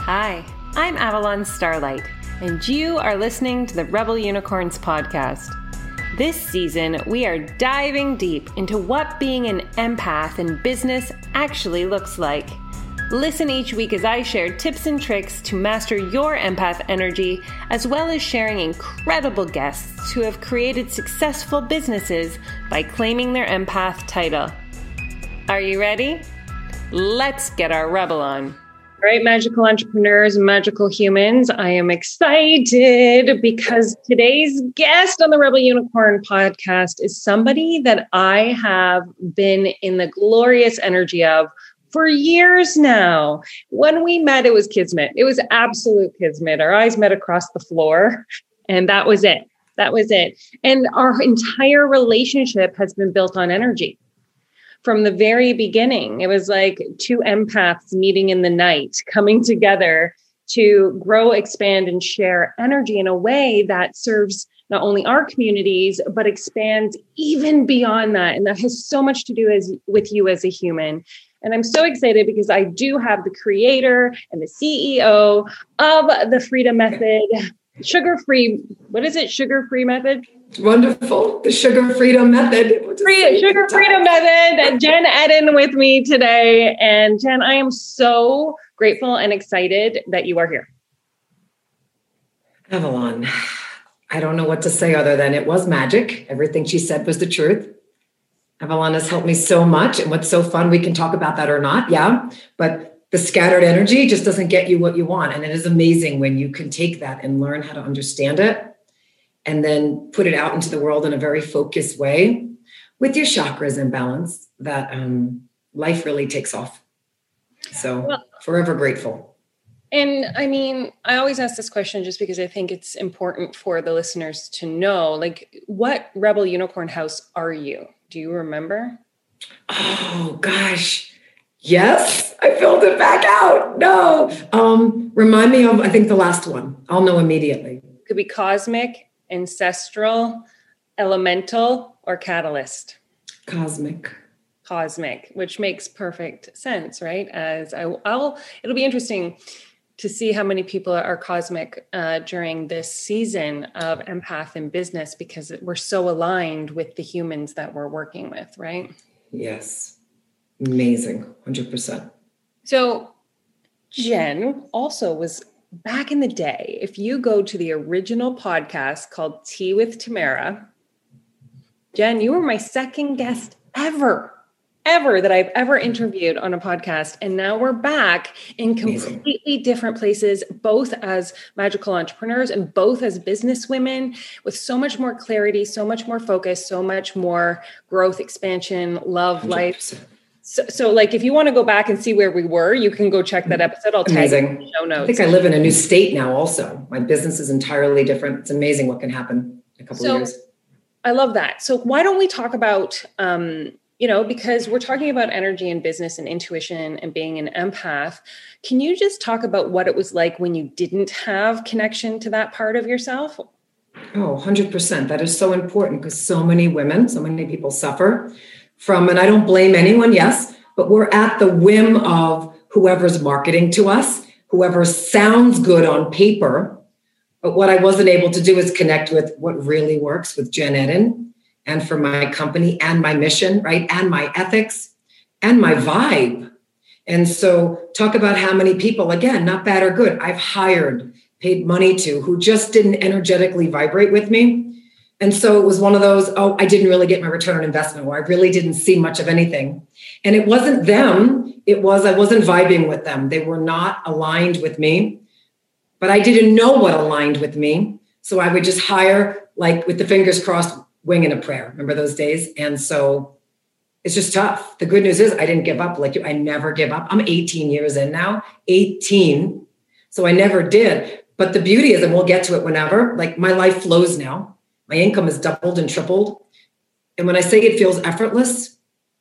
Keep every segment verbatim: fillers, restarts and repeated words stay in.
Hi, I'm Avalon Starlight, and you are listening to the Rebel Unicorns podcast. This season, we are diving deep into what being an empath in business actually looks like. Listen each week as I share tips and tricks to master your empath energy, as well as sharing incredible guests who have created successful businesses by claiming their empath title. Are you ready? Let's get our rebel on. All right, magical entrepreneurs, magical humans, I am excited because today's guest on the Rebel Unicorn podcast is somebody that I have been in the glorious energy of for years now. When we met, it was kismet. It was absolute kismet. Our eyes met across the floor, and that was it. That was it. And our entire relationship has been built on energy. From the very beginning, it was like two empaths meeting in the night, coming together to grow, expand, and share energy in a way that serves not only our communities, but expands even beyond that. And that has so much to do as, with you as a human. And I'm so excited because I do have the creator and the C E O of the Freedom Method, sugar-free, what is it? Sugar-free method? Wonderful. The Sugar Freedom Method. Free, Sugar Freedom Method. Jen Eden with me today. And Jen, I am so grateful and excited that you are here. Avalon, I don't know what to say other than it was magic. Everything she said was the truth. Avalon has helped me so much. And what's so fun, we can talk about that or not. Yeah. But the scattered energy just doesn't get you what you want. And it is amazing when you can take that and learn how to understand it and then put it out into the world in a very focused way with your chakras in balance, that um, life really takes off. So well, forever grateful. And I mean, I always ask this question just because I think it's important for the listeners to know, like, what Rebel Unicorn House are you? Do you remember? Oh, gosh. Yes, I filled it back out. No. Um, remind me of, I think, the last one. I'll know immediately. Could be cosmic, ancestral, elemental, or catalyst. Cosmic. Cosmic, which makes perfect sense, right? As I, I'll, it'll be interesting to see how many people are cosmic uh, during this season of Empath in Business, because we're so aligned with the humans that we're working with, right? Yes. Amazing. one hundred percent. So Jen also was back in the day. If you go to the original podcast called Tea with Tamara, Jen, you were my second guest ever, ever that I've ever interviewed on a podcast. And now we're back in completely Amazing. Different places, both as magical entrepreneurs and both as business women, with so much more clarity, so much more focus, so much more growth, expansion, love, one hundred percent. Life. So, so like, if you want to go back and see where we were, you can go check that episode. I'll tag it in the show notes. I think I live in a new state now also. My business is entirely different. It's amazing what can happen in a couple so, of years. I love that. So why don't we talk about, um, you know, because we're talking about energy and business and intuition and being an empath. Can you just talk about what it was like when you didn't have connection to that part of yourself? Oh, one hundred percent. That is so important because so many women, so many people suffer from, and I don't blame anyone, yes, but we're at the whim of whoever's marketing to us, whoever sounds good on paper. But what I wasn't able to do is connect with what really works with Jen Eden and for my company and my mission, right? And my ethics and my vibe. And so talk about how many people, again, not bad or good, I've hired, paid money to, who just didn't energetically vibrate with me. And so it was one of those, oh, I didn't really get my return on investment, or I really didn't see much of anything. And it wasn't them. It was, I wasn't vibing with them. They were not aligned with me, but I didn't know what aligned with me. So I would just hire, like, with the fingers crossed, wing and a prayer. Remember those days? And so it's just tough. The good news is I didn't give up. Like, I never give up. I'm eighteen years in now, eighteen. So I never did. But the beauty is, and we'll get to it whenever, like, my life flows now. My income has doubled and tripled. And when I say it feels effortless,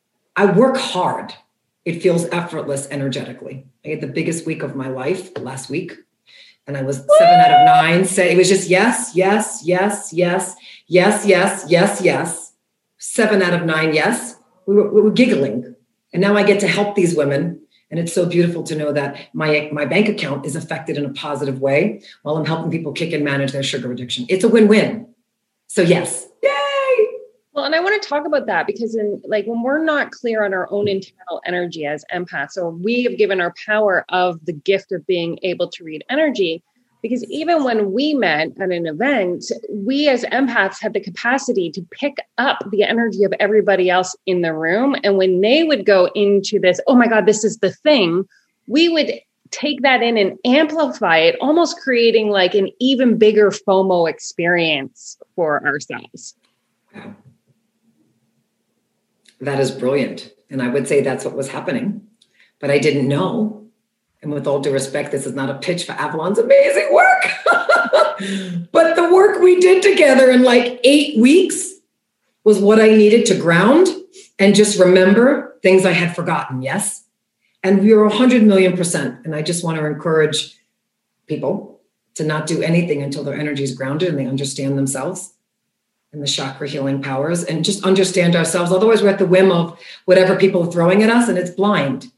I work hard. It feels effortless energetically. I had the biggest week of my life last week. And I was seven out of nine. Say, it was just yes, yes, yes, yes, yes, yes, yes, yes. Seven out of nine, yes. We were, we were giggling. And now I get to help these women And it's so beautiful to know that my, my bank account is affected in a positive way while I'm helping people kick and manage their sugar addiction. It's a win-win. So yes, yay. Well, and I want to talk about that because in like when we're not clear on our own internal energy as empaths, or we have given our power of the gift of being able to read energy, because even when we met at an event, we as empaths had the capacity to pick up the energy of everybody else in the room. And when they would go into this, oh my God, this is the thing, we would take that in and amplify it, almost creating like an even bigger FOMO experience for ourselves. Wow. That is brilliant. And I would say that's what was happening, but I didn't know. And with all due respect, this is not a pitch for Avalon's amazing work. But the work we did together in like eight weeks was what I needed to ground and just remember things I had forgotten. Yes. And we are one hundred million percent. And I just want to encourage people to not do anything until their energy is grounded and they understand themselves and the chakra healing powers and just understand ourselves. Otherwise, we're at the whim of whatever people are throwing at us and it's blind.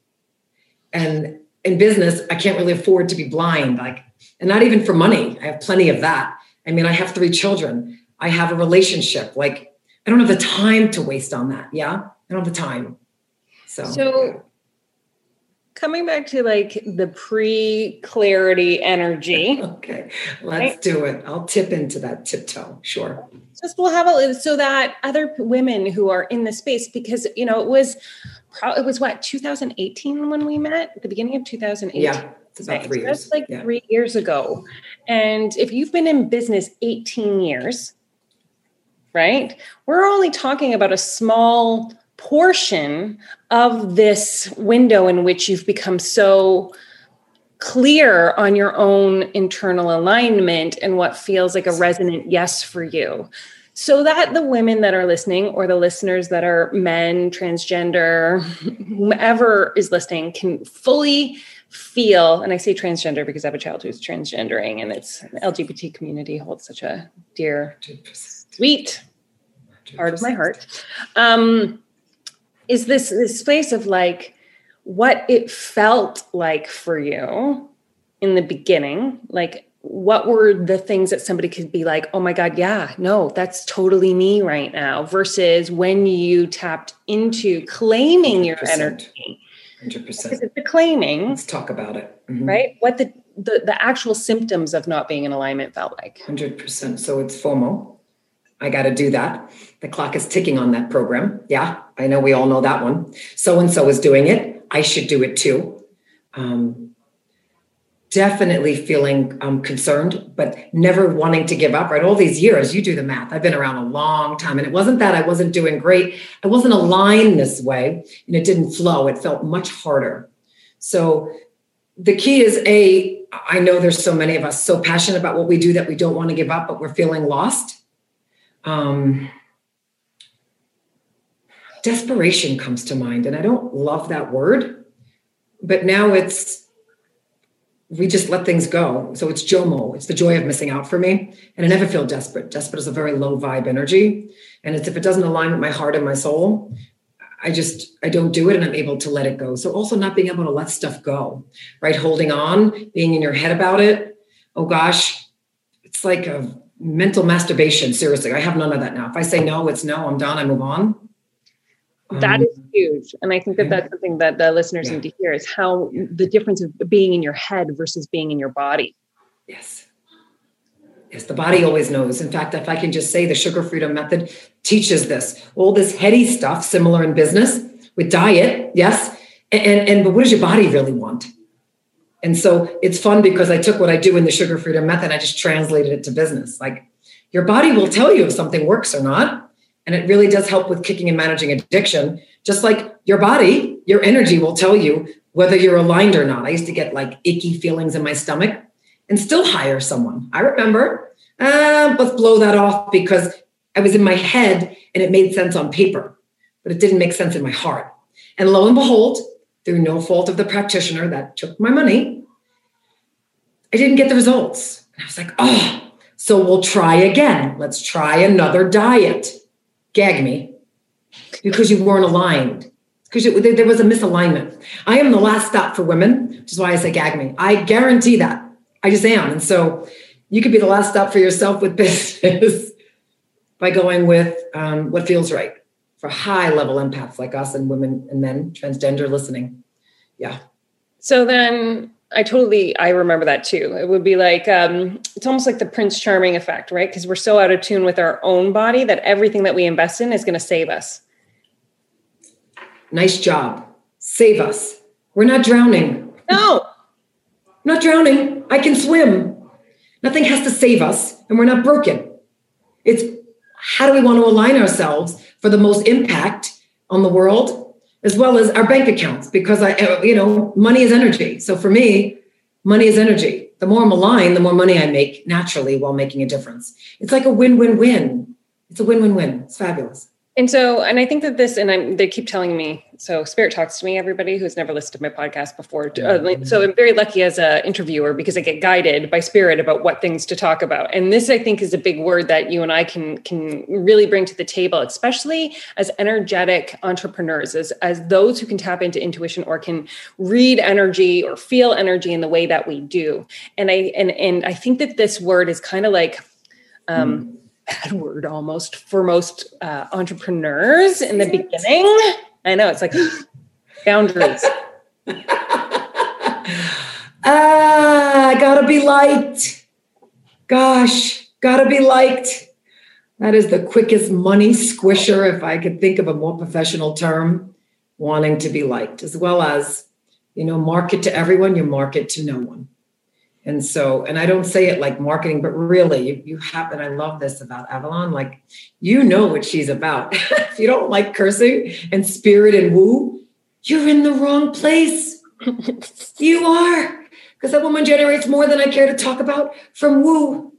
And in business, I can't really afford to be blind, like, and not even for money. I have plenty of that. I mean, I have three children. I have a relationship. Like, I don't have the time to waste on that. Yeah. I don't have the time. So, so coming back to like the pre-clarity energy. Okay. Let's right? do it. I'll tip into that tiptoe. Sure. Just we'll have a, so that other women who are in the space, because, you know, it was, it was what, two thousand eighteen when we met, at the beginning of two thousand eighteen. Yeah, it's about three so years. That's like yeah. three years ago. And if you've been in business eighteen years, right, we're only talking about a small portion of this window in which you've become so clear on your own internal alignment and what feels like a resonant yes for you. So that the women that are listening or the listeners that are men, transgender, whomever is listening can fully feel, and I say transgender because I have a child who's transgendering and it's the L G B T community holds such a dear, sweet part of my heart. Um, is this, this space of like what it felt like for you in the beginning, like what were the things that somebody could be like, oh my God, yeah, no, that's totally me right now, versus when you tapped into claiming your energy. one hundred percent. Because it's the claiming. Let's talk about it. Mm-hmm. Right? What the, the, the actual symptoms of not being in alignment felt like. one hundred percent. So it's FOMO. I got to do that. The clock is ticking on that program. Yeah, I know we all know that one. So-and-so is doing it. I should do it too. Um, Definitely feeling um, concerned, but never wanting to give up, right? All these years, you do the math. I've been around a long time, and it wasn't that I wasn't doing great. I wasn't aligned this way, and it didn't flow. It felt much harder. So the key is, A, I know there's so many of us so passionate about what we do that we don't want to give up, but we're feeling lost. Um, desperation comes to mind, and I don't love that word, but now it's, we just let things go. So it's JOMO. It's the joy of missing out for me. And I never feel desperate. Desperate is a very low vibe energy. And it's if it doesn't align with my heart and my soul, I just, I don't do it and I'm able to let it go. So also not being able to let stuff go, right? Holding on, being in your head about it. Oh gosh, it's like a mental masturbation. Seriously, I have none of that now. If I say no, it's no, I'm done, I move on. That is huge. And I think that that's something that the listeners yeah. need to hear is how the difference of being in your head versus being in your body. Yes. Yes, the body always knows. In fact, if I can just say the Sugar Freedom Method teaches this. All this heady stuff, similar in business with diet, yes. And, and, and but what does your body really want? And so it's fun because I took what I do in the Sugar Freedom Method, I just translated it to business. Like your body will tell you if something works or not. And it really does help with kicking and managing addiction. Just like your body, your energy will tell you whether you're aligned or not. I used to get like icky feelings in my stomach and still hire someone. I remember, uh, let's blow that off because I was in my head and it made sense on paper, but it didn't make sense in my heart. And lo and behold, through no fault of the practitioner that took my money, I didn't get the results. And I was like, oh, so we'll try again. Let's try another diet. Gag me because you weren't aligned. because there, there was a misalignment. I am the last stop for women, which is why I say gag me. I guarantee that. I just am. And so you could be the last stop for yourself with business by going with um, what feels right for high level empaths like us and women and men, transgender listening. Yeah. So then I totally, I remember that too. It would be like, um, it's almost like the Prince Charming effect, right? Because we're so out of tune with our own body that everything that we invest in is going to save us. Nice job. Save us. We're not drowning. No. Not drowning. I can swim. Nothing has to save us, and we're not broken. It's how do we want to align ourselves for the most impact on the world, as well as our bank accounts? Because I, you know, money is energy. So for me, money is energy. The more I'm aligned, the more money I make naturally while making a difference. It's like a win-win-win. It's a win-win-win. It's fabulous. And so, and I think that this, and I'm, they keep telling me, so Spirit talks to me, everybody who's never listened to my podcast before. Uh, so I'm very lucky as an interviewer because I get guided by Spirit about what things to talk about. And this, I think, is a big word that you and I can, can really bring to the table, especially as energetic entrepreneurs, as, as those who can tap into intuition or can read energy or feel energy in the way that we do. And I, and, and I think that this word is kind of like, um, mm. bad word almost for most uh, entrepreneurs in the beginning. I know it's like boundaries. Ah, I gotta be liked. Gosh, gotta be liked. That is the quickest money squisher, if I could think of a more professional term, wanting to be liked, as well as, you know, market to everyone, you market to no one. And so, and I don't say it like marketing, but really you, you have, and I love this about Avalon, like, you know what she's about. If you don't like cursing and spirit and woo, you're in the wrong place. You are, because that woman generates more than I care to talk about from woo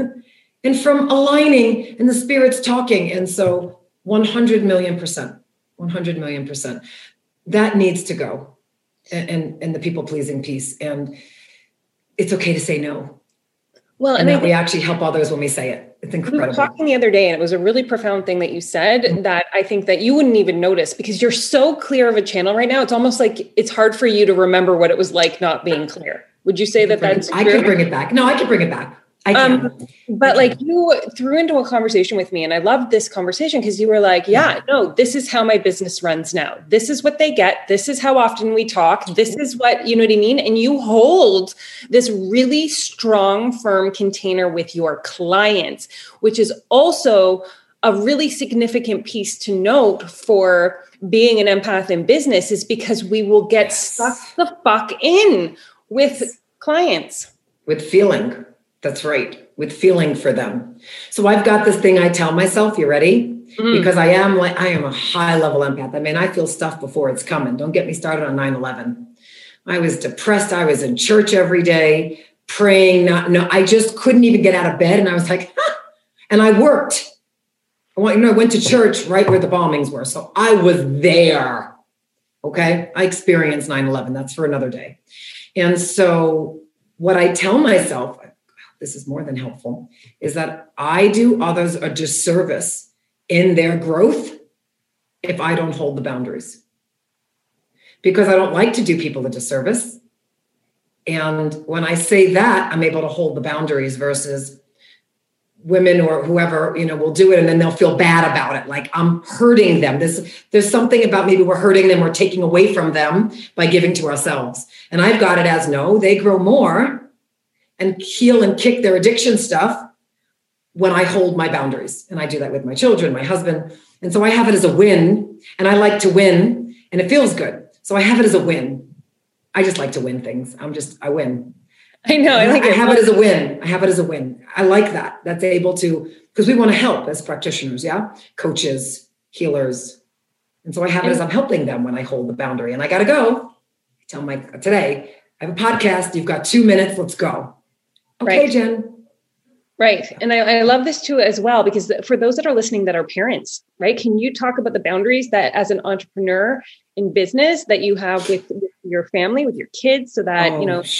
and from aligning and the spirits talking. And so one hundred million percent, one hundred million percent, that needs to go. And, and, and the people pleasing piece. And it's okay to say no. Well, and, and that we actually help others when we say it. It's incredible. We were talking the other day, and it was a really profound thing that you said mm-hmm. that I think that you wouldn't even notice because you're so clear of a channel right now. It's almost like it's hard for you to remember what it was like not being clear. Would you say that that's it, I could bring it back. No, I could bring it back. I can. Um, but I can. Like you threw into a conversation with me, and I loved this conversation because you were like, yeah, no, this is how my business runs now. This is what they get. This is how often we talk. This is what, you know what I mean? And you hold this really strong, firm container with your clients, which is also a really significant piece to note for being an empath in business, is because we will get yes. stuck the fuck in with clients. With feeling. That's right. With feeling for them. So I've got this thing I tell myself, you ready? Mm. Because I am like, I am a high level empath. I mean, I feel stuff before it's coming. Don't get me started on nine eleven. I was depressed. I was in church every day, praying. Not, no, I just couldn't even get out of bed. And I was like, huh. And I worked. I went, you know, I went to church right where the bombings were. So I was there. Okay. I experienced nine eleven. That's for another day. And so what I tell myself, this is more than helpful, is that I do others a disservice in their growth if I don't hold the boundaries. Because I don't like to do people a disservice. And when I say that, I'm able to hold the boundaries versus women or whoever, you know, will do it and then they'll feel bad about it. Like I'm hurting them. There's, there's something about maybe we're hurting them, we're taking away from them by giving to ourselves. And I've got it as no, they grow more and heal and kick their addiction stuff when I hold my boundaries. And I do that with my children, my husband. And so I have it as a win, and I like to win, and it feels good. So I have it as a win. I just like to win things. I'm just, I win. I know. I like I it. have it as a win. I have it as a win. I like that. That's able to, because we want to help as practitioners. Yeah. Coaches, healers. And so I have it as I'm helping them when I hold the boundary, and I got to go. I tell my, today I have a podcast. You've got two minutes. Let's go. Okay, right. Jen. Right. And I, I love this too as well, because for those that are listening that are parents, right? Can you talk about the boundaries that as an entrepreneur in business that you have with, with your family, with your kids, so that, oh, you know.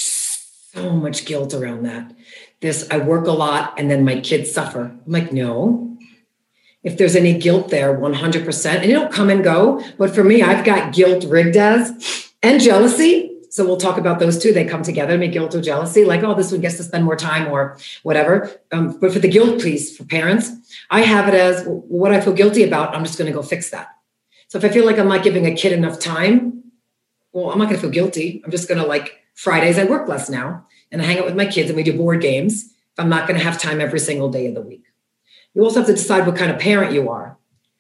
So much guilt around that. This, I work a lot and then my kids suffer. I'm like, no, If there's any guilt there, one hundred percent. And it'll come and go. But for me, I've got guilt rigged as and jealousy. So we'll talk about those two. They come together, me guilt or jealousy, like, oh, this one gets to spend more time or whatever. Um, but for the guilt piece for parents, I have it as well, what I feel guilty about, I'm just going to go fix that. So if I feel like I'm not giving a kid enough time, well, I'm not going to feel guilty. I'm just going to, like, Fridays, I work less now and I hang out with my kids and we do board games. If I'm not going to have time every single day of the week. You also have to decide what kind of parent you are.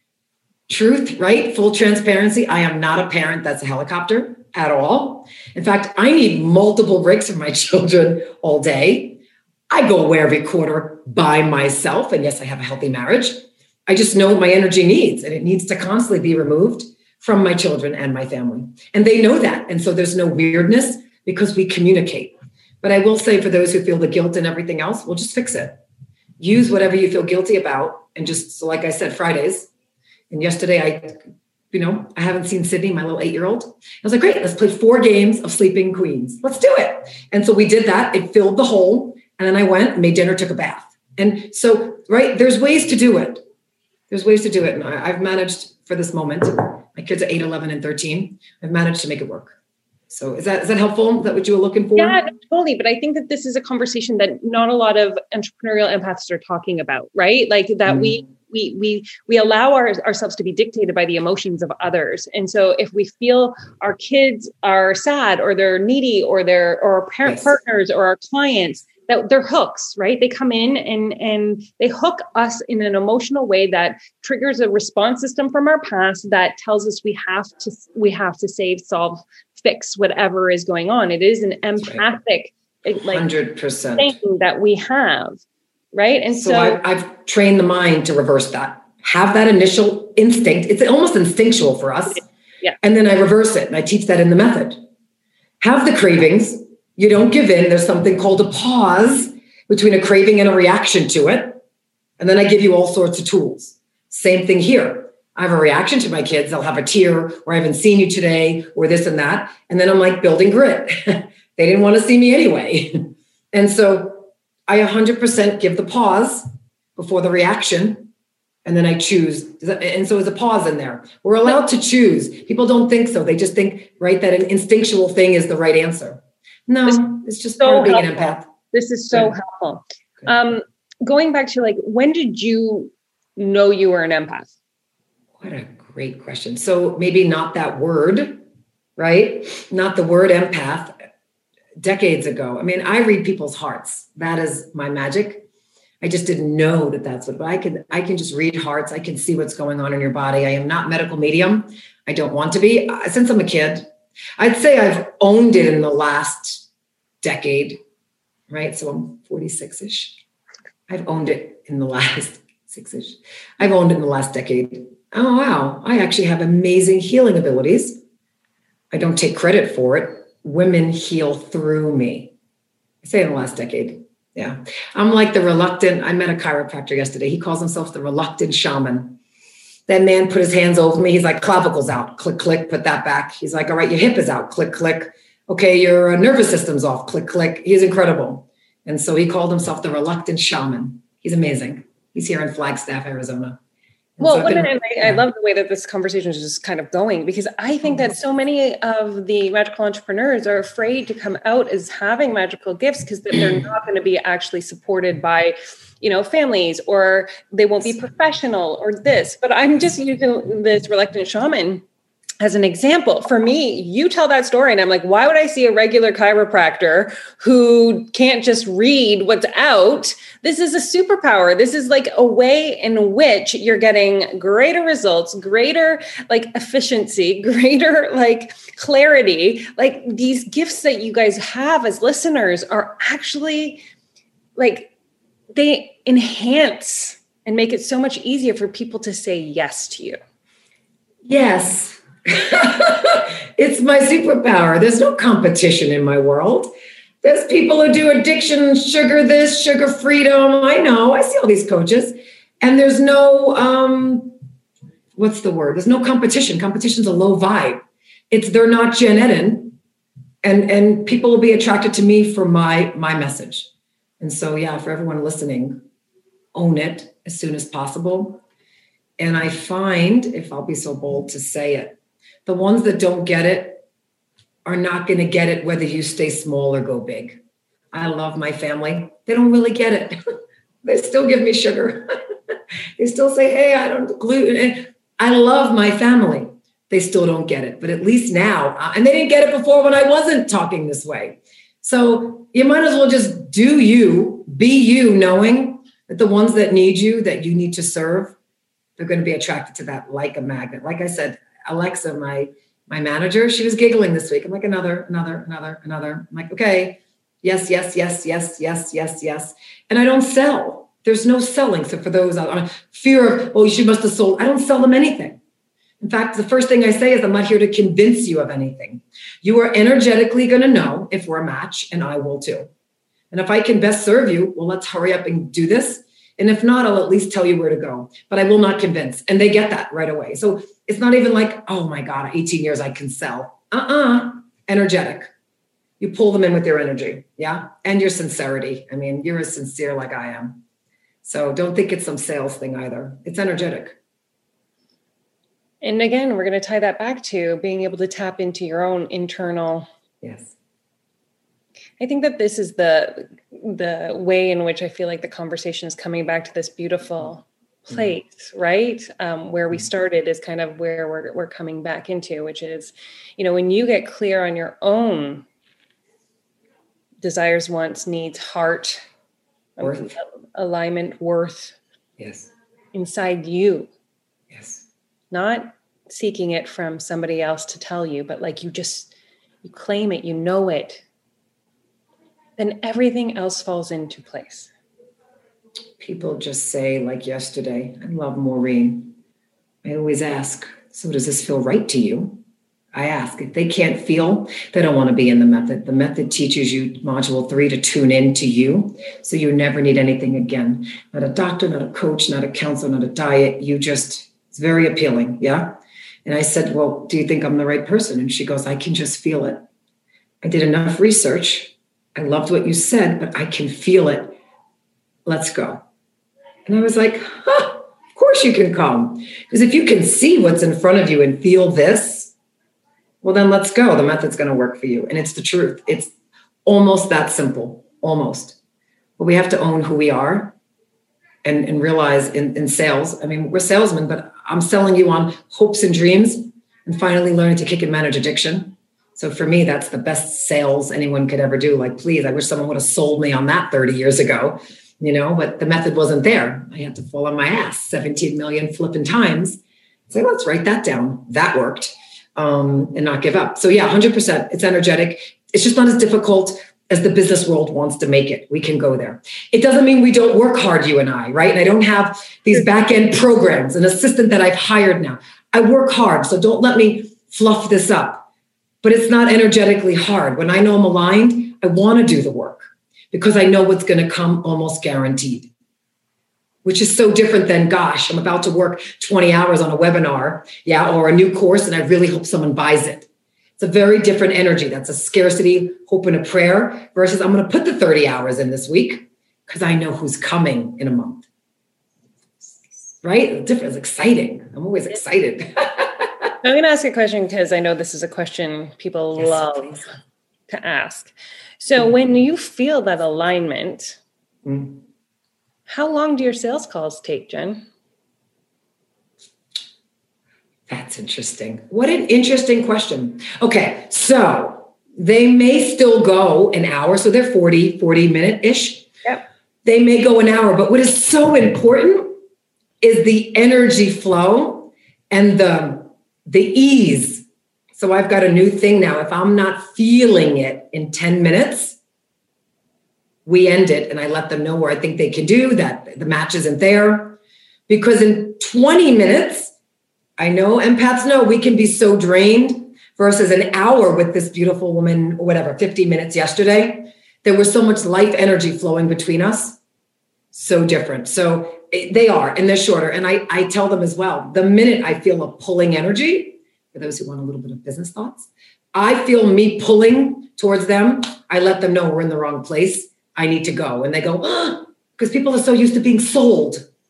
Truth, right? Full transparency. I am not a parent that's a helicopter at all. In fact, I need multiple breaks for my children all day. I go away every quarter by myself. And yes, I have a healthy marriage. I just know what my energy needs, and it needs to constantly be removed from my children and my family. And they know that. And so there's no weirdness because we communicate. But I will say for those who feel the guilt and everything else, we'll just fix it. Use whatever you feel guilty about. And just, so like I said, Fridays. And yesterday, I, you know, I haven't seen Sydney, my little eight-year-old. I was like, great, let's play four games of Sleeping Queens. Let's do it. And so we did that. It filled the hole. And then I went, made dinner, took a bath. And so, right, there's ways to do it. There's ways to do it. And I, I've managed for this moment. My kids are eight, eleven, and thirteen. I've managed to make it work. So is that is that helpful? Is that what you were looking for? Yeah, totally. But I think that this is a conversation that not a lot of entrepreneurial empaths are talking about, right? Like that mm. we we we we allow our, ourselves to be dictated by the emotions of others. And so if we feel our kids are sad or they're needy or they're or our parent yes. partners or our clients, that they're hooks, right? They come in and, and they hook us in an emotional way that triggers a response system from our past that tells us we have to, we have to save, solve, fix whatever is going on. It is an empathic like one hundred percent thing that we have, right? And so, so I, I've trained the mind to reverse that. Have that initial instinct. It's almost instinctual for us. Yeah. And then I reverse it. And I teach that in the method. Have the cravings. You don't give in. There's something called a pause between a craving and a reaction to it. And then I give you all sorts of tools. Same thing here. I have a reaction to my kids. They'll have a tear or I haven't seen you today or this and that. And then I'm like building grit. They didn't want to see me anyway. And so I one hundred percent give the pause before the reaction. And then I choose. And so there's a pause in there. We're allowed to choose. People don't think so. They just think, right, that an instinctual thing is the right answer. No, this it's just so part of being helpful. An empath. This is so Good. helpful. Good. Um, going back to like, when did you know you were an empath? What a great question. So maybe not that word, right? Not the word empath. Decades ago. I mean, I read people's hearts. That is my magic. I just didn't know that that's what, but I can, I can just read hearts. I can see what's going on in your body. I am not medical medium. I don't want to be. Since I'm a kid, I'd say I've owned it in the last decade, right? So I'm forty-six-ish. I've owned it in the last six-ish. I've owned it in the last decade. Oh, wow. I actually have amazing healing abilities. I don't take credit for it. Women heal through me. I say in the last decade. Yeah. I'm like the reluctant, I met a chiropractor yesterday. He calls himself the reluctant shaman. That man put his hands over me. He's like, clavicles out, click, click, put that back. He's like, all right, your hip is out, click, click. Okay, your nervous system's off, click, click. He's incredible. And so he called himself the reluctant shaman. He's amazing. He's here in Flagstaff, Arizona. And well, so been, been, I, yeah. I love the way that this conversation is just kind of going, because I think that so many of the magical entrepreneurs are afraid to come out as having magical gifts because that they're not going to be actually supported by, you know, families, or they won't be professional or this. But I'm just using this reluctant shaman as an example. For me, you tell that story and I'm like, why would I see a regular chiropractor who can't just read what's out? This is a superpower. This is like a way in which you're getting greater results, greater like efficiency, greater like clarity. Like these gifts that you guys have as listeners are actually like, they enhance and make it so much easier for people to say yes to you. Yes. It's my superpower. There's no competition in my world. There's people who do addiction, sugar this, sugar freedom. I know. I see all these coaches. And there's no, um, what's the word? There's no competition. Competition's a low vibe. It's they're not Jen Eden. And, and people will be attracted to me for my, my message. And so, yeah, for everyone listening, own it as soon as possible. And I find, if I'll be so bold to say it, the ones that don't get it are not going to get it whether you stay small or go big. I love my family. They don't really get it. They still give me sugar. They still say, hey, I don't gluten. I love my family. They still don't get it. But at least now, and they didn't get it before when I wasn't talking this way. So you might as well just do you, be you, knowing that the ones that need you, that you need to serve, they're going to be attracted to that like a magnet. Like I said, Alexa, my my manager, she was giggling this week. I'm like, another, another, another, another. I'm like, okay, yes, yes, yes, yes, yes, yes, yes. And I don't sell. There's no selling. So for those on fear of, oh, she must have sold. I don't sell them anything. In fact, the first thing I say is I'm not here to convince you of anything. You are energetically going to know if we're a match, and I will too. And if I can best serve you, well, let's hurry up and do this. And if not, I'll at least tell you where to go. But I will not convince. And they get that right away. So it's not even like, oh my God, eighteen years I can sell. Uh-uh. Energetic. You pull them in with your energy. Yeah. And your sincerity. I mean, you're as sincere like I am. So don't think it's some sales thing either. It's energetic. And again, we're going to tie that back to being able to tap into your own internal. Yes. I think that this is the the way in which I feel like the conversation is coming back to this beautiful place, mm-hmm. right? Um, where we started is kind of where we're we're coming back into, which is, you know, when you get clear on your own desires, wants, needs, heart, worth. alignment, worth. Yes. Inside you. Yes. Not seeking it from somebody else to tell you, but like you just, you claim it, you know it, then everything else falls into place. People just say, like yesterday, I love Maureen. I always ask, so does this feel right to you? I ask. If they can't feel, they don't want to be in the method. The method teaches you, module three, to tune in to you. So you never need anything again. Not a doctor, not a coach, not a counselor, not a diet. You just, it's very appealing. Yeah. And I said, well, do you think I'm the right person? And she goes, I can just feel it. I did enough research. I loved what you said, but I can feel it. Let's go. And I was like, huh, of course you can come. Because if you can see what's in front of you and feel this, well, then let's go. The method's going to work for you. And it's the truth. It's almost that simple, almost. But we have to own who we are and, and realize in, in sales, I mean, we're salesmen, but I'm selling you on hopes and dreams and finally learning to kick and manage addiction. So for me, that's the best sales anyone could ever do. Like, please, I wish someone would have sold me on that thirty years ago, you know, but the method wasn't there. I had to fall on my ass seventeen million flipping times. Say, let's write that down. That worked. Um, and not give up. So yeah, one hundred percent. It's energetic. It's just not as difficult as the business world wants to make it. We can go there. It doesn't mean we don't work hard, you and I, right? And I don't have these back-end programs, an assistant that I've hired now. I work hard, so don't let me fluff this up. But it's not energetically hard. When I know I'm aligned, I want to do the work because I know what's going to come almost guaranteed, which is so different than, gosh, I'm about to work twenty hours on a webinar, yeah, or a new course, and I really hope someone buys it. It's a very different energy. That's a scarcity, hope, and a prayer versus I'm going to put the thirty hours in this week because I know who's coming in a month. Right? It's different. It's exciting. I'm always excited. I'm going to ask a question because I know this is a question people yes, love please. to ask. So mm-hmm. when you feel that alignment, mm-hmm. how long do your sales calls take, Jen? That's interesting. What an interesting question. Okay, so they may still go an hour. So they're forty, forty minute-ish. Yep. They may go an hour. But what is so important is the energy flow and the The ease. So I've got a new thing now. If I'm not feeling it in ten minutes, we end it and I let them know where I think they can do that. The match isn't there. Because in twenty minutes, I know empaths know we can be so drained versus an hour with this beautiful woman or whatever, fifty minutes yesterday. There was so much life energy flowing between us. So different. So they are, and they're shorter. And I, I tell them as well, the minute I feel a pulling energy, for those who want a little bit of business thoughts, I feel me pulling towards them. I let them know we're in the wrong place. I need to go. And they go, because people are so used to being sold.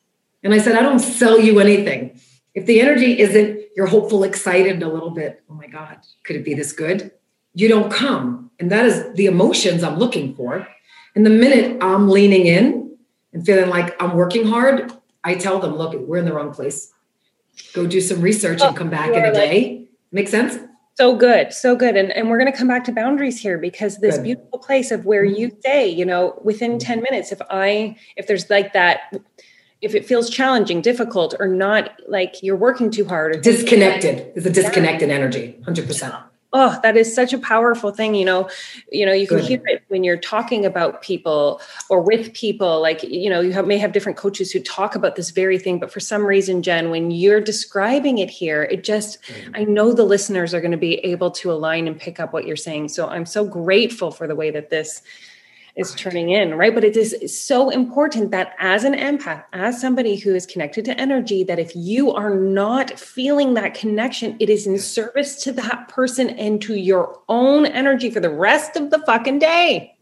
And I said, I don't sell you anything. If the energy isn't, you're hopeful, excited a little bit. Oh my God, could it be this good? You don't come. And that is the emotions I'm looking for. And the minute I'm leaning in and feeling like I'm working hard, I tell them, look, we're in the wrong place. Go do some research and come back in a day. Make sense? So good. So good. And, and we're going to come back to boundaries here, because this good. Beautiful place of where you say, you know, within ten minutes, if I, if there's like that, if it feels challenging, difficult, or not, like you're working too hard. Or disconnected. There's a disconnected yeah. energy, one hundred percent. Oh, that is such a powerful thing. You know, you know, you can Good. Hear it when you're talking about people or with people, like, you know, you have, may have different coaches who talk about this very thing, but for some reason, Jen, when you're describing it here, it just, mm-hmm. I know the listeners are going to be able to align and pick up what you're saying. So I'm so grateful for the way that this is turning in, right? But it is so important that as an empath, as somebody who is connected to energy, that if you are not feeling that connection, it is in service to that person and to your own energy for the rest of the fucking day.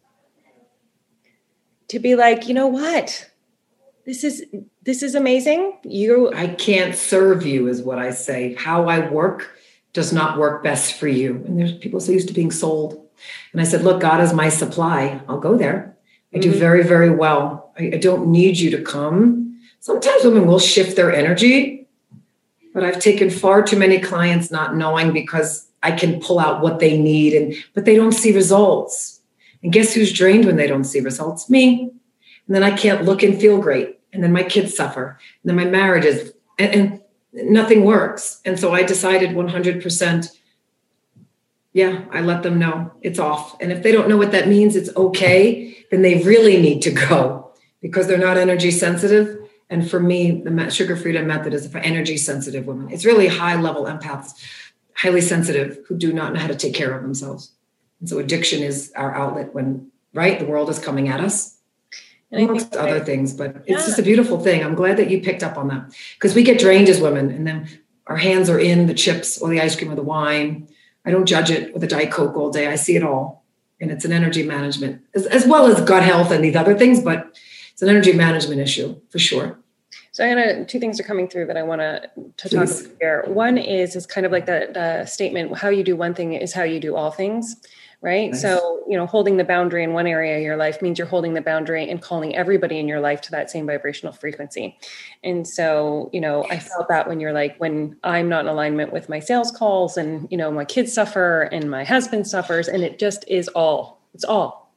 To be like, you know what? This is, this is amazing. You, I can't serve you is what I say. How I work does not work best for you. And there's people so used to being sold. And I said, look, God is my supply. I'll go there. I do mm-hmm. very, very well. I, I don't need you to come. Sometimes women will shift their energy, but I've taken far too many clients not knowing, because I can pull out what they need, and but they don't see results. And guess who's drained when they don't see results? Me. And then I can't look and feel great. And then my kids suffer. And then my marriage is, and, and nothing works. And so I decided one hundred percent. Yeah, I let them know it's off. And if they don't know what that means, it's okay. Then they really need to go, because they're not energy sensitive. And for me, the Sugar Freedom Method is for energy sensitive women. It's really high level empaths, highly sensitive, who do not know how to take care of themselves. And so addiction is our outlet when, right, the world is coming at us. And amongst other I, things, but it's yeah. just a beautiful thing. I'm glad that you picked up on that, because we get drained as women, and then our hands are in the chips or the ice cream or the wine. I don't judge it with a Diet Coke all day. I see it all. And it's an energy management, as, as well as gut health and these other things, but it's an energy management issue for sure. So I'm gonna, two things are coming through that I want to to talk about here. One is, is kind of like the, the statement, how you do one thing is how you do all things, right? Nice. So, you know, holding the boundary in one area of your life means you're holding the boundary and calling everybody in your life to that same vibrational frequency. And so, you know, I felt that when you're like, when I'm not in alignment with my sales calls, and, you know, my kids suffer and my husband suffers, and it just is all, it's all.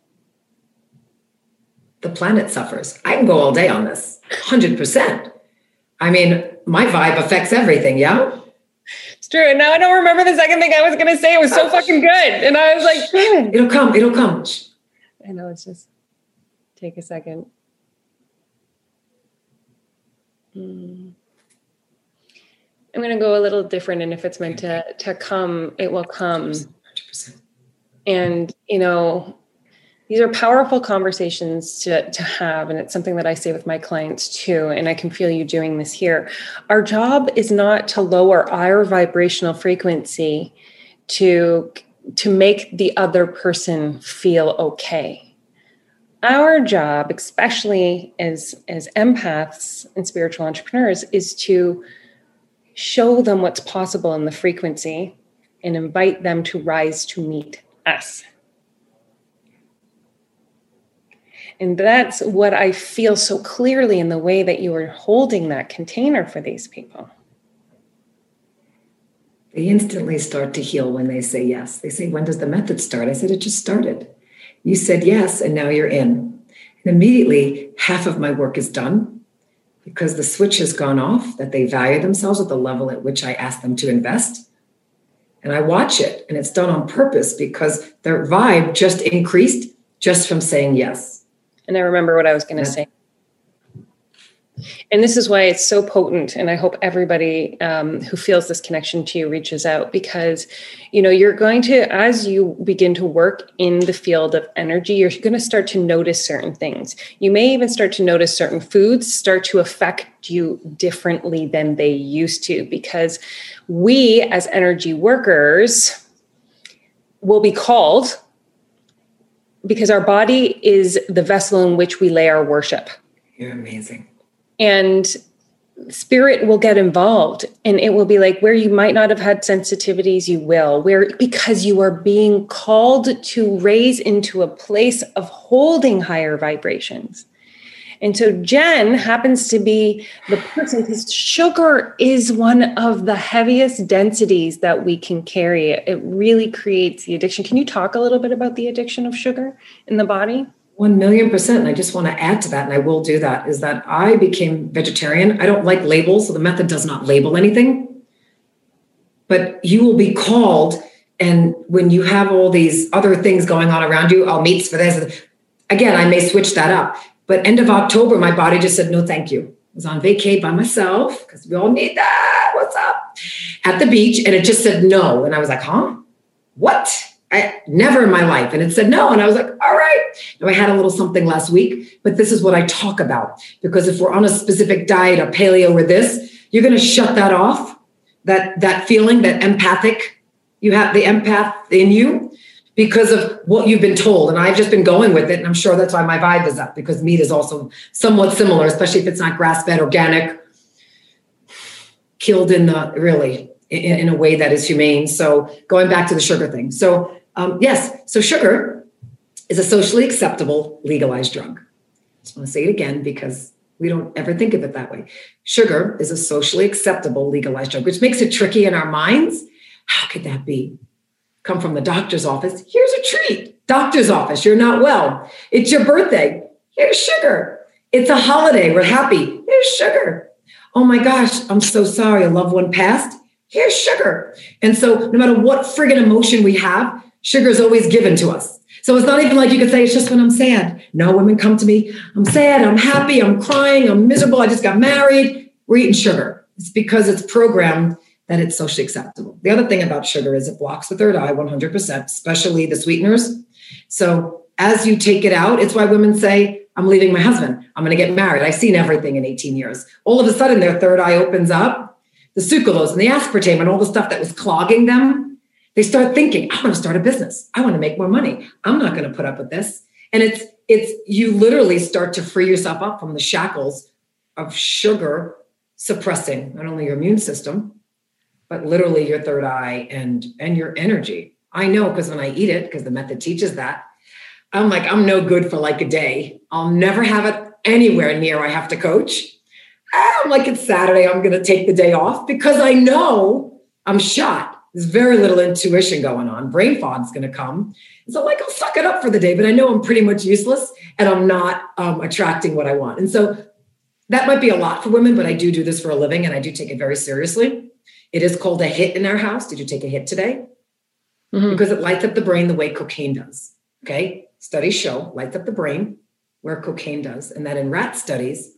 The planet suffers. I can go all day on this, one hundred percent. I mean, my vibe affects everything, yeah? It's true. And now I don't remember the second thing I was going to say. It was so fucking good. And I was like, damn it. It'll come. It'll come. I know. It's just take a second. Mm. I'm going to go a little different. And if it's meant to, to come, it will come. one hundred percent. And, you know, these are powerful conversations to, to have. And it's something that I say with my clients too. And I can feel you doing this here. Our job is not to lower our vibrational frequency to, to make the other person feel okay. Our job, especially as, as empaths and spiritual entrepreneurs, is to show them what's possible in the frequency and invite them to rise to meet us. And that's what I feel so clearly in the way that you are holding that container for these people. They instantly start to heal when they say yes. They say, when does the method start? I said, it just started. You said yes, and now you're in. And immediately, half of my work is done, because the switch has gone off, that they value themselves at the level at which I ask them to invest. And I watch it, and it's done on purpose, because their vibe just increased just from saying yes. And I remember what I was going to say. And this is why it's so potent. And I hope everybody um, who feels this connection to you reaches out, because, you know, you're going to, as you begin to work in the field of energy, you're going to start to notice certain things. You may even start to notice certain foods start to affect you differently than they used to, because we as energy workers will be called, because our body is the vessel in which we lay our worship. You're amazing. And spirit will get involved, and it will be like where you might not have had sensitivities, you will, where because you are being called to raise into a place of holding higher vibrations. And so Jen happens to be the person, because sugar is one of the heaviest densities that we can carry. It really creates the addiction. Can you talk a little bit about the addiction of sugar in the body? One million percent. And I just want to add to that, and I will do that, is that I became vegetarian. I don't like labels, so the method does not label anything. But you will be called, and when you have all these other things going on around you, oh, meats for this. Again, I may switch that up. But end of October, my body just said, no, thank you. I was on vacay by myself, because we all need that. What's up? At the beach. And it just said no. And I was like, huh? What? I never in my life. And it said no. And I was like, all right. Now I had a little something last week, but this is what I talk about. Because if we're on a specific diet, a paleo or this, you're going to shut that off. That, that feeling, that empathic, you have the empath in you, because of what you've been told. And I've just been going with it. And I'm sure that's why my vibe is up, because meat is also somewhat similar, especially if it's not grass-fed, organic, killed in the, really, in, in a way that is humane. So going back to the sugar thing. So um, yes, so sugar is a socially acceptable legalized drug. I just want to say it again, because we don't ever think of it that way. Sugar is a socially acceptable legalized drug, which makes it tricky in our minds. How could that be? Come from the doctor's office. Here's a treat. Doctor's office. You're not well. It's your birthday. Here's sugar. It's a holiday. We're happy. Here's sugar. Oh my gosh, I'm so sorry. A loved one passed. Here's sugar. And so no matter what friggin' emotion we have, sugar is always given to us. So it's not even like you could say, it's just when I'm sad. No, women come to me. I'm sad. I'm happy. I'm crying. I'm miserable. I just got married. We're eating sugar. It's because it's programmed that it's socially acceptable. The other thing about sugar is it blocks the third eye one hundred percent, especially the sweeteners. So as you take it out, it's why women say, I'm leaving my husband. I'm going to get married. I've seen everything in eighteen years. All of a sudden, their third eye opens up. The sucralose and the aspartame and all the stuff that was clogging them, they start thinking, I want to start a business. I want to make more money. I'm not going to put up with this. And it's, it's you literally start to free yourself up from the shackles of sugar suppressing not only your immune system, but literally your third eye and, and your energy. I know, because when I eat it, because the method teaches that, I'm like, I'm no good for like a day. I'll never have it anywhere near I have to coach. I'm like, it's Saturday. I'm going to take the day off because I know I'm shot. There's very little intuition going on. Brain fog's going to come. So like, I'll suck it up for the day, but I know I'm pretty much useless and I'm not um, attracting what I want. And so that might be a lot for women, but I do do this for a living and I do take it very seriously. It is called a hit in our house. Did you take a hit today? Mm-hmm. Because it lights up the brain the way cocaine does. Okay. Studies show lights up the brain where cocaine does. And that in rat studies,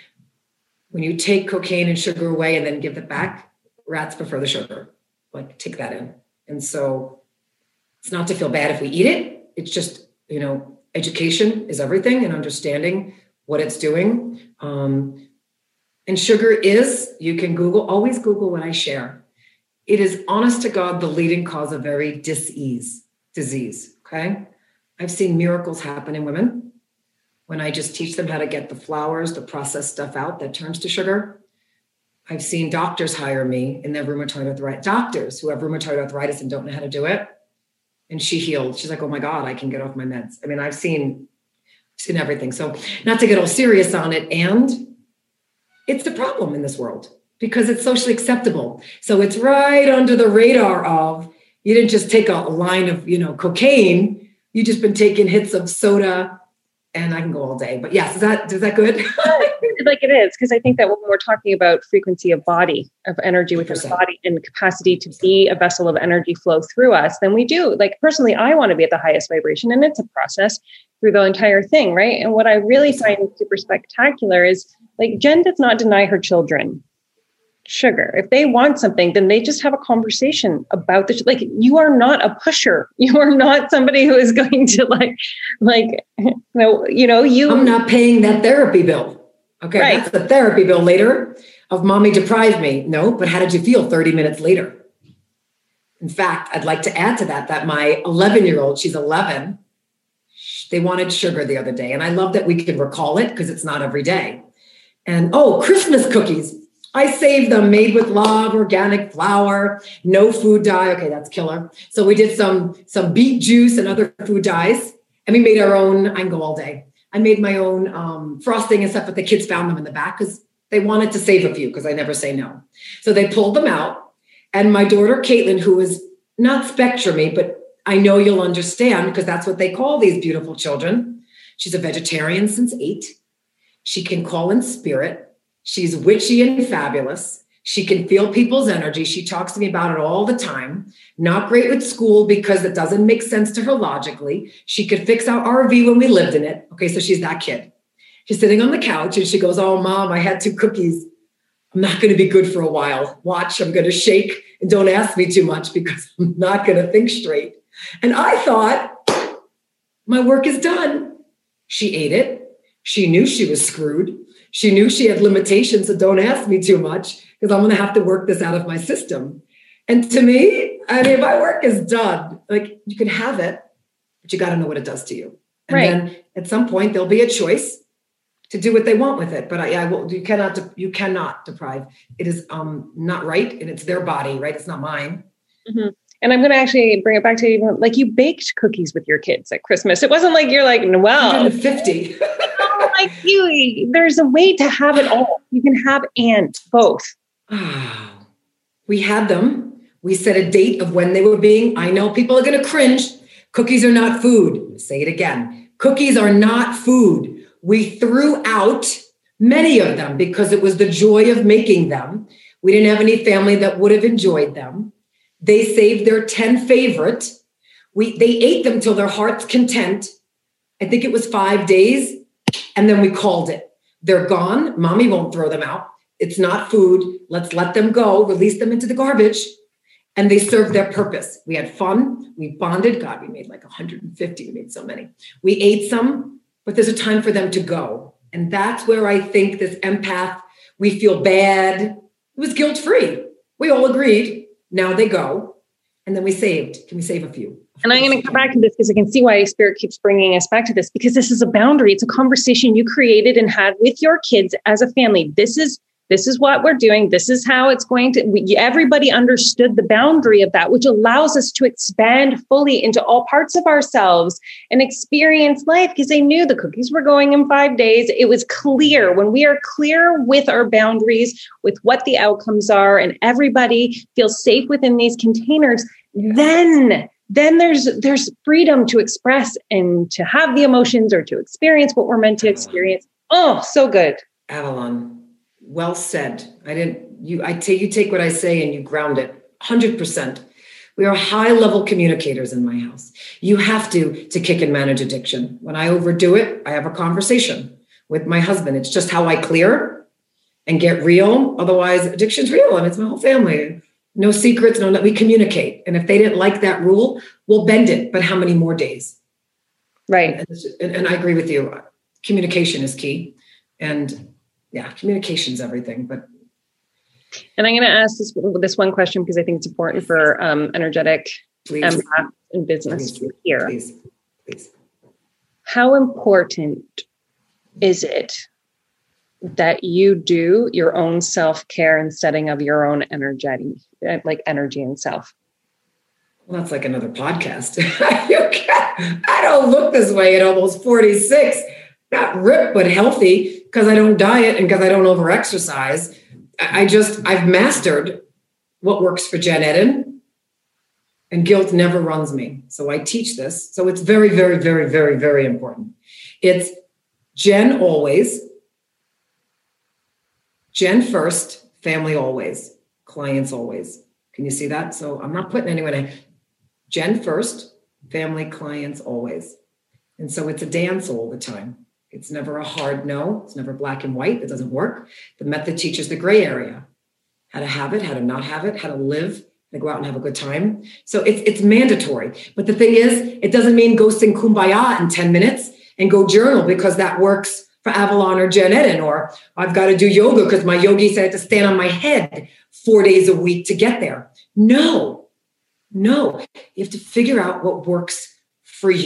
when you take cocaine and sugar away and then give it back, rats prefer the sugar. Like take that in. And so it's not to feel bad if we eat it. It's just, you know, education is everything and understanding what it's doing. Um, And sugar is, you can Google, always Google when I share. It is honest to God, the leading cause of very dis-ease, disease, okay? I've seen miracles happen in women when I just teach them how to get the flours, the processed stuff out that turns to sugar. I've seen doctors hire me in their rheumatoid arthritis, doctors who have rheumatoid arthritis and don't know how to do it. And she healed. She's like, oh my God, I can get off my meds. I mean, I've seen, seen everything. So not to get all serious on it, and it's the problem in this world because it's socially acceptable. So it's right under the radar of, you didn't just take a line of, you know, cocaine, you just been taking hits of soda, and I can go all day. But yes, is that, is that good? Like it is, because I think that when we're talking about frequency of body, of energy within the body and capacity to be a vessel of energy flow through us, then we do. Like personally, I want to be at the highest vibration, and it's a process through the entire thing, right? And what I really find super spectacular is, like, Jen does not deny her children sugar. If they want something, then they just have a conversation about the, like, you are not a pusher. You are not somebody who is going to like, like, you know, you know, you. I'm not paying that therapy bill. Okay. Right. That's the therapy bill later of mommy deprived me. No, but how did you feel thirty minutes later? In fact, I'd like to add to that, that my eleven year old, she's eleven. They wanted sugar the other day. And I love that we can recall it because it's not every day. And oh, Christmas cookies. I saved them, made with love, organic flour, no food dye. Okay, that's killer. So we did some, some beet juice and other food dyes. And we made our own, I can go all day. I made my own um, frosting and stuff, but the kids found them in the back because they wanted to save a few because I never say no. So they pulled them out. And my daughter, Caitlin, who is not spectrumy, but I know you'll understand because that's what they call these beautiful children. She's a vegetarian since eight. She can call in spirit. She's witchy and fabulous. She can feel people's energy. She talks to me about it all the time. Not great with school because it doesn't make sense to her logically. She could fix our R V when we lived in it. Okay, so she's that kid. She's sitting on the couch and she goes, oh, Mom, I had two cookies. I'm not going to be good for a while. Watch, I'm going to shake and don't ask me too much because I'm not going to think straight. And I thought, my work is done. She ate it. She knew she was screwed. She knew she had limitations, so don't ask me too much because I'm going to have to work this out of my system. And to me, I mean, my work is done. Like, you can have it, but you got to know what it does to you. And right. then at some point, there'll be a choice to do what they want with it. But I, I will, you cannot, you cannot deprive. It is um, not right. And it's their body, right? It's not mine. Mm-hmm. And I'm going to actually bring it back to even like you baked cookies with your kids at Christmas. It wasn't like you're like, well, one hundred fifty. Like you, there's a way to have it all. You can have and both. Oh, we had them. We set a date of when they were being, I know people are going to cringe. Cookies are not food. Say it again. Cookies are not food. We threw out many of them because it was the joy of making them. We didn't have any family that would have enjoyed them. They saved their ten favorite. We, they ate them till their heart's content. I think it was five days. And then we called it. They're gone. Mommy won't throw them out. It's not food. Let's let them go, release them into the garbage. And they served their purpose. We had fun. We bonded. God, we made like one hundred fifty. We made so many. We ate some, but there's a time for them to go. And that's where I think this empath, we feel bad. It was guilt-free. We all agreed. Now they go. And then we saved. Can we save a few? And I'm going to come back to this because I can see why Spirit keeps bringing us back to this, because this is a boundary. It's a conversation you created and had with your kids as a family. This is this is what we're doing. This is how it's going to, we, everybody understood the boundary of that, which allows us to expand fully into all parts of ourselves and experience life because they knew the cookies were going in five days. It was clear. When we are clear with our boundaries, with what the outcomes are, and everybody feels safe within these containers, then then there's there's freedom to express and to have the emotions or to experience what we're meant to experience. Oh, so good. Avalon, well said. I didn't, you, I take, you take what I say and you ground it one hundred percent. We are high level communicators in my house. You have to, to kick and manage addiction. When I overdo it, I have a conversation with my husband. It's just how I clear and get real. Otherwise, addiction's real. I mean, it's my whole family. No secrets, no, we communicate. And if they didn't like that rule, we'll bend it. But how many more days? Right. And, and I agree with you. Communication is key. And yeah, communication is everything. But And I'm going to ask this, this one question because I think it's important for um, energetic please, empaths in business please, to hear. Please, please. How important is it that you do your own self-care and setting of your own energy, like energy and self? Well, that's like another podcast. You can't, I don't look this way at almost forty-six, not ripped, but healthy because I don't diet and because I don't over-exercise. I just, I've mastered what works for Jen Eden, and guilt never runs me. So I teach this. So it's very, very, very, very, very important. It's Jen always, Jen first, family always, clients always. Can you see that? So I'm not putting anyone in. Jen first, family, clients always. And so it's a dance all the time. It's never a hard no. It's never black and white. It doesn't work. The method teaches the gray area, how to have it, how to not have it, how to live, how to go out and have a good time. So it's it's mandatory. But the thing is, it doesn't mean go sing Kumbaya in ten minutes and go journal because that works for Avalon or Jen Eden, or I've got to do yoga because my yogi said I had to stand on my head four days a week to get there. No, no. You have to figure out what works for you.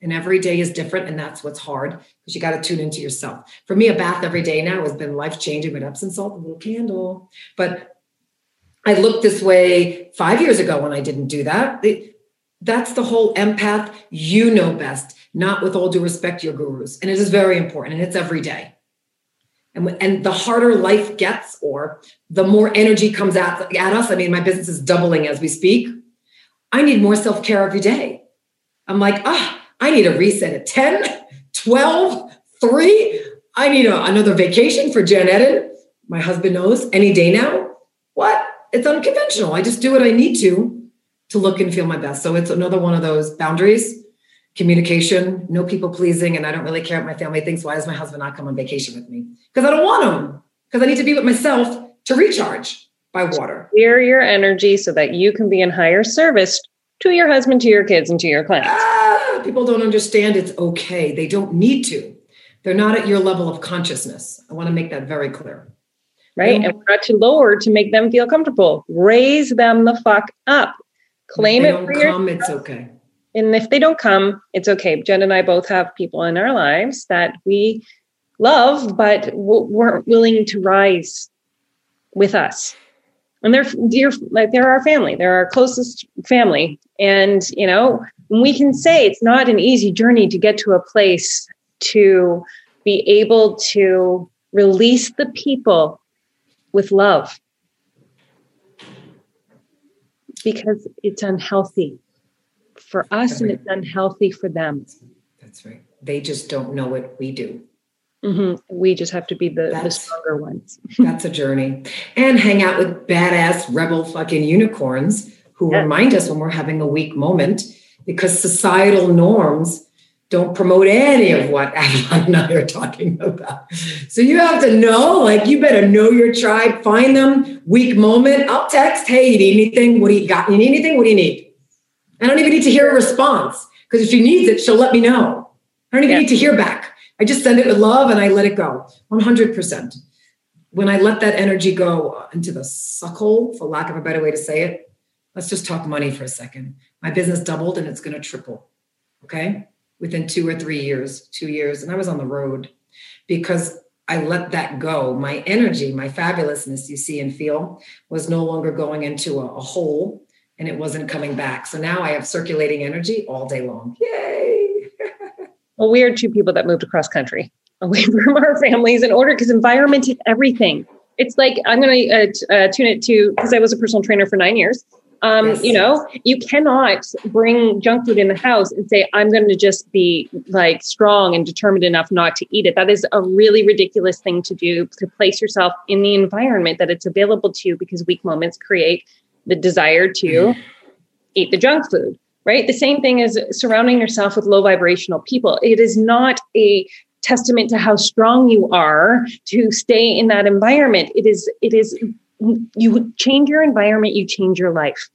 And every day is different. And that's what's hard because you got to tune into yourself. For me, a bath every day now has been life-changing with Epsom salt, a little candle. But I looked this way five years ago when I didn't do that. It, that's the whole empath. You know best, not with all due respect to your gurus. And it is very important. And it's every day. And, and the harder life gets, or the more energy comes at, at us. I mean, my business is doubling as we speak. I need more self-care every day. I'm like, ah, I need a reset at ten, twelve, three. I need a, another vacation for Jen Eden. My husband knows any day now. What? It's unconventional. I just do what I need to, to look and feel my best. So it's another one of those boundaries, communication, no people pleasing. And I don't really care what my family thinks. Why does my husband not come on vacation with me? Because I don't want him. Because I need to be with myself to recharge by water. Clear your energy so that you can be in higher service to your husband, to your kids, and to your clients. Ah, people don't understand it's okay. They don't need to. They're not at your level of consciousness. I want to make that very clear. Right? And we're not too lower to make them feel comfortable. Raise them the fuck up. Claim it for yourself. It's okay. And if they don't come, it's okay. Jen and I both have people in our lives that we love, but weren't willing to rise with us. And they're dear, like they're our family. They're our closest family. And, you know, we can say it's not an easy journey to get to a place to be able to release the people with love, because it's unhealthy for us and it's unhealthy for them. That's right. They just don't know what we do. Mm-hmm. We just have to be the, the stronger ones. That's a journey. And hang out with badass rebel fucking unicorns who yes. remind us when we're having a weak moment, because societal norms don't promote any of what Avalon and I are talking about. So you have to know, like, you better know your tribe, find them, weak moment. I'll text, hey, you need anything? What do you got? You need anything? What do you need? I don't even need to hear a response, because if she needs it, she'll let me know. I don't even yeah. need to hear back. I just send it with love and I let it go. one hundred percent. When I let that energy go into the suck hole, for lack of a better way to say it, let's just talk money for a second. My business doubled and it's going to triple. Okay. Within two or three years, two years. And I was on the road because I let that go. My energy, my fabulousness you see and feel was no longer going into a, a hole, and it wasn't coming back. So now I have circulating energy all day long. Yay. Well, we are two people that moved across country away from our families in order, because environment is everything. It's like, I'm going to uh, t- uh, tune it to, because I was a personal trainer for nine years. Um, yes. You know, you cannot bring junk food in the house and say, I'm going to just be like strong and determined enough not to eat it. That is a really ridiculous thing to do, to place yourself in the environment that it's available to you, because weak moments create the desire to mm. eat the junk food. Right? The same thing as surrounding yourself with low vibrational people. It is not a testament to how strong you are to stay in that environment. It is, it is, you change your environment, you change your life.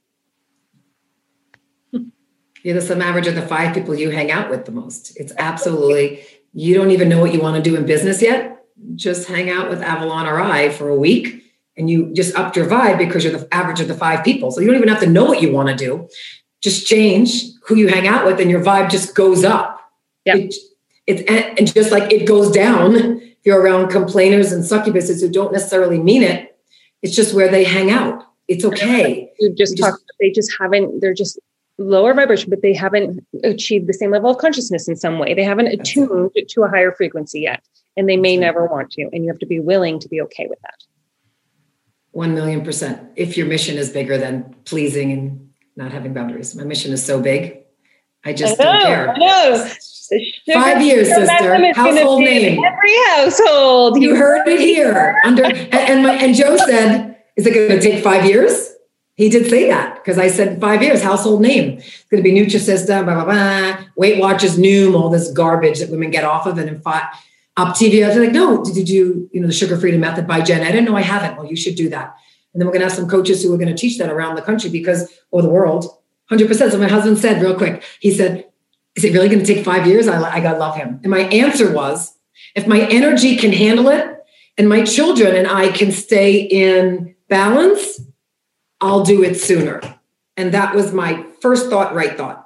You're the sum average of the five people you hang out with the most. It's absolutely, you don't even know what you want to do in business yet. Just hang out with Avalon or I for a week and you just upped your vibe because you're the average of the five people. So you don't even have to know what you want to do. Just change who you hang out with and your vibe just goes up. Yeah. It, it's, and just like it goes down, if you're around complainers and succubuses who don't necessarily mean it, it's just where they hang out. It's okay. You just talk, just, they just haven't, they're just lower vibration, but they haven't achieved the same level of consciousness in some way. They haven't attuned it. to a higher frequency yet, and they may never want to. And you have to be willing to be okay with that. One million percent. If your mission is bigger than pleasing and not having boundaries. My mission is so big. I just I know, don't care. I know. Five years, sister. Household name. Every household. You heard it here. Under and, and my and Joe said, "Is it going to take five years?" He did say that, because I said five years. Household name. It's going to be Nutrisystem, blah blah blah. Weight Watchers, Noom, all this garbage that women get off of, and in five, Optivia. I was like, "No, did you you know the Sugar Freedom Method by Jen Eden?" No, I haven't. Well, you should do that. And then we're going to have some coaches who are going to teach that around the country, because, or the world, one hundred percent. So my husband said real quick, he said, is it really going to take five years? I, I got to love him. And my answer was, if my energy can handle it and my children and I can stay in balance, I'll do it sooner. And that was my first thought, right thought.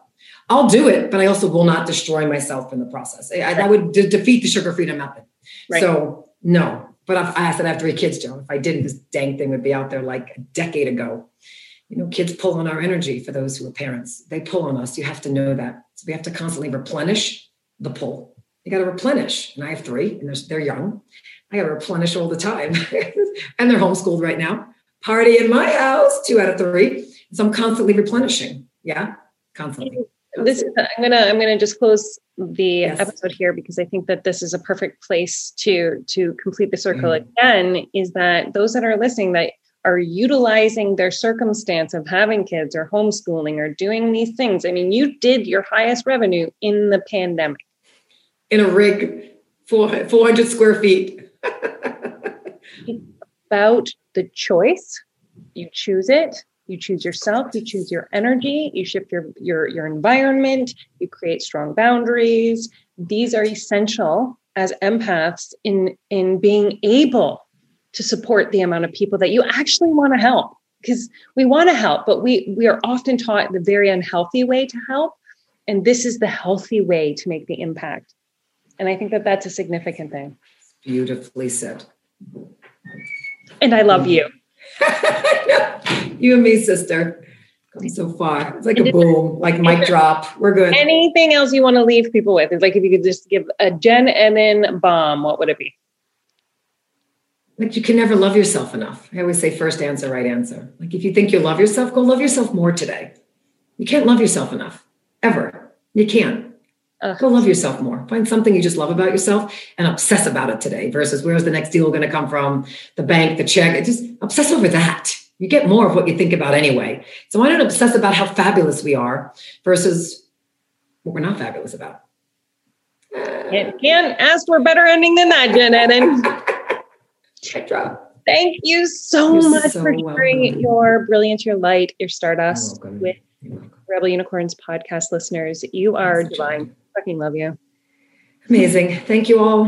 I'll do it, but I also will not destroy myself in the process. I, right. I would de- defeat the sugar freedom method. Right. So no, but if, I said I have three kids, Joe. If I didn't, this dang thing would be out there like a decade ago. You know, kids pull on our energy. For those who are parents, they pull on us. You have to know that. So we have to constantly replenish the pull. You got to replenish. And I have three, and they're, they're young. I got to replenish all the time. And they're homeschooled right now. Party in my house, two out of three. So I'm constantly replenishing. Yeah, constantly. This is, I'm gonna I'm gonna just close the yes. episode here because I think that this is a perfect place to to complete the circle mm. again. Is that those that are listening that are utilizing their circumstance of having kids or homeschooling or doing these things. I mean, you did your highest revenue in the pandemic. In a rig, four, four hundred square feet. It's about the choice. You choose it. You choose yourself. You choose your energy. You shift your, your, your environment. You create strong boundaries. These are essential as empaths in, in being able to support the amount of people that you actually want to help, because we want to help, but we, we are often taught the very unhealthy way to help. And this is the healthy way to make the impact. And I think that that's a significant thing. Beautifully said. And I love you. You and me, sister. Come so far. It's like a boom, like mic drop. We're good. Anything else you want to leave people with? It's like if you could just give a Jen Edden bomb, what would it be? Like you can never love yourself enough. I always say first answer, right answer. Like if you think you love yourself, go love yourself more today. You can't love yourself enough, ever. You can't. Uh, go love yourself more. Find something you just love about yourself and obsess about it today versus where's the next deal going to come from, the bank, the check. Just obsess over that. You get more of what you think about anyway. So why not obsess about how fabulous we are versus what we're not fabulous about? Can't, can't ask for a better ending than that, Jen Edden. Thank you so You're much so for sharing welcome. Your brilliance, your light, your stardust with Rebel Unicorns podcast listeners. You are Thanks, divine. Jen. Fucking love you. Amazing. Thank you all.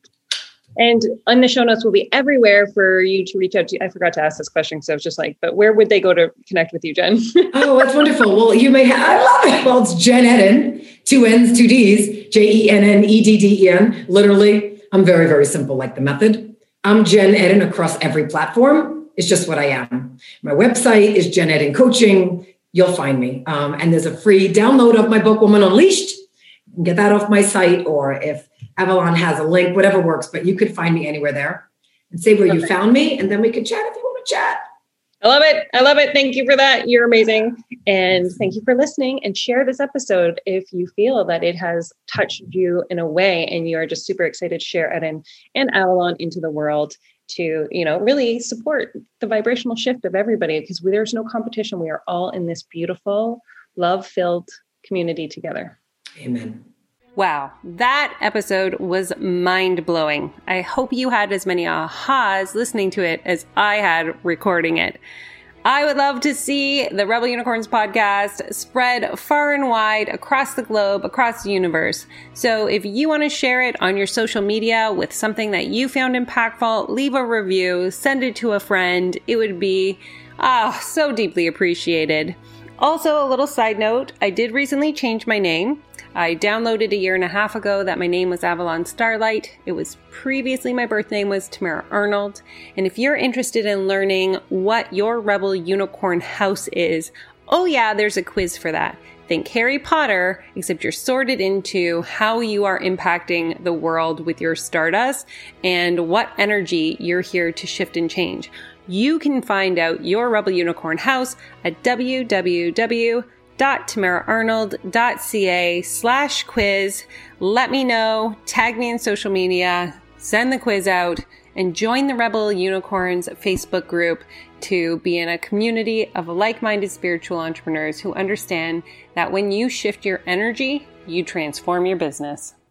And on the show notes will be everywhere for you to reach out to. I forgot to ask this question, so I was just like, but where would they go to connect with you, Jen? Oh, that's wonderful. Well, you may have, I love it. Well, it's Jen Edden, two N's, two D's, J E N N E D D E N. Literally, I'm very, very simple, like the method. I'm Jen Edden across every platform. It's just what I am. My website is Jen Edden Coaching. You'll find me. Um, and there's a free download of my book, Woman Unleashed. You can get that off my site, or if Avalon has a link, whatever works, but you could find me anywhere there and say where you found me, and then we can chat if you want to chat. I love it. I love it. Thank you for that. You're amazing. And thank you for listening, and share this episode if you feel that it has touched you in a way and you're just super excited to share Edden and Avalon into the world to, you know, really support the vibrational shift of everybody, because there's no competition. We are all in this beautiful, love-filled community together. Amen. Wow, that episode was mind-blowing. I hope you had as many ahas listening to it as I had recording it. I would love to see the Rebel Unicorns podcast spread far and wide across the globe, across the universe. So if you want to share it on your social media with something that you found impactful, leave a review, send it to a friend. It would be ah, so deeply appreciated. Also, a little side note, I did recently change my name. I downloaded a year and a half ago that my name was Avalon Starlight. It was previously my birth name was Tamara Arnold. And if you're interested in learning what your Rebel Unicorn house is, oh yeah, there's a quiz for that. Think Harry Potter, except you're sorted into how you are impacting the world with your stardust and what energy you're here to shift and change. You can find out your Rebel Unicorn house at w w w dot tamara arnold dot c a slash quiz. Let me know, tag me in social media, send the quiz out, and join the Rebel Unicorns Facebook group to be in a community of like-minded spiritual entrepreneurs who understand that when you shift your energy, you transform your business.